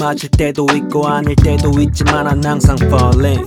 맞을 때도 있고 아닐 때도 있지만 난 항상 falling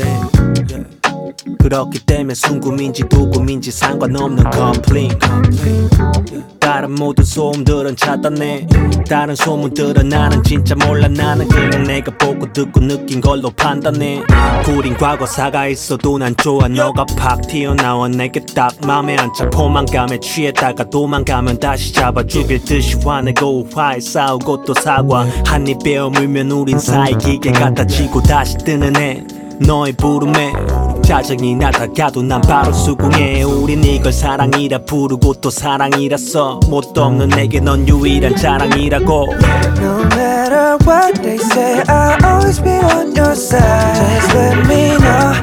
그렇기 때문에 순금인지 두금인지 상관없는 complaint 다른 모든 소음들은 차단해 다른 소문들은 나는 진짜 몰라 나는 그냥 내가 보고 듣고 느낀 걸로 판단해 구린 과거사가 있어도 난 좋아 너가 팍 튀어나와 내게 딱 맘에 앉아 포만감에 취했다가 도망가면 다시 잡아 죽일 듯이 화내고 화해 싸우고 또 사과 한 입 베어물면 우린 사이 기계 같아지고 다시 뜨는 해 너의 부름에 짜증이 나다가도 난 바로 수긍해 우린 이걸 사랑이라 부르고 또 사랑이라 써 뭣도 없는 내게 넌 유일한 자랑이라고 No matter what they say I'll always be on your side Just let me know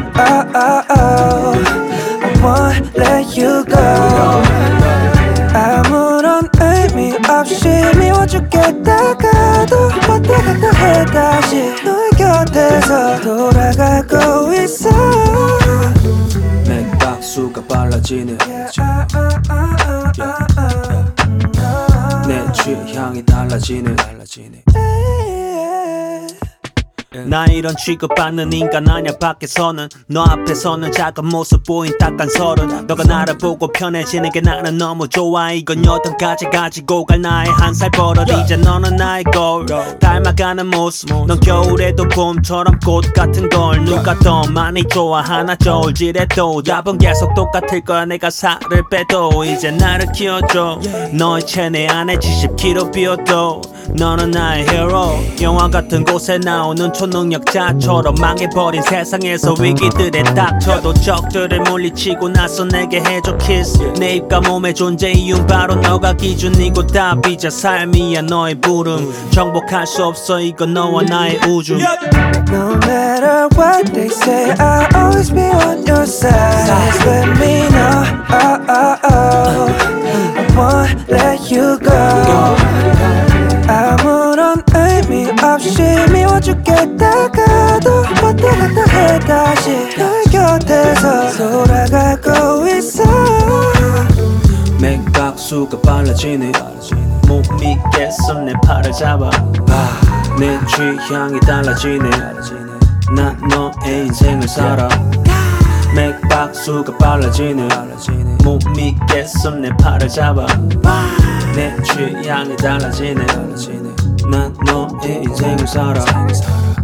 I won't let you go 아무런 의미 없이 미워죽겠다가도 왔다 갔다 해 다시 너의 곁에서 돌아가고 있어 맥박수가 빨라지네 내 취향이 달라지네 나 이런 취급받는 인간 아냐 밖에서는 너 앞에서는 작은 모습 보인 딱한 서른 너가 나를 보고 편해지는 게 나는 너무 좋아 이건 여든까지 가지고 갈 나의 한 살 버릇 이제 너는 나의 거울 닮아가는 모습 넌 겨울에도 봄처럼 꽃 같은 걸 누가 더 많이 좋아하나 저울질해도 답은 계속 똑같을 거야 내가 살을 빼도 이제 나를 키워줘 너의 체내 안에 70kg 비워도 너는 나의 hero 영화 같은 곳에 나오는 초능력자처럼 망해버린 세상에서 위기들에 닥쳐도 적들을 물리치고 나서 내게 해줘 kiss 내 입과 몸의 존재 이유는 바로 너가 기준이고 답이자 삶이야 너의 부름 정복할 수 없어 이건 너와 나의 우주 No matter what they say I'll always be on your side Just let me know I won't let you go 아무런 의미 없이 미워죽겠다가도 왔다 갔다 해 다시 너의 곁에서 돌아가고 있어 맥박수가 빨라지네 못 믿겠어 내 팔을 잡아 내 취향이 달라지네 난 너의 인생을 살아 맥박수가 빨라지네 못 믿겠어 내 팔을 잡아 내 취향이 달라지네 난 너의 인생을 살아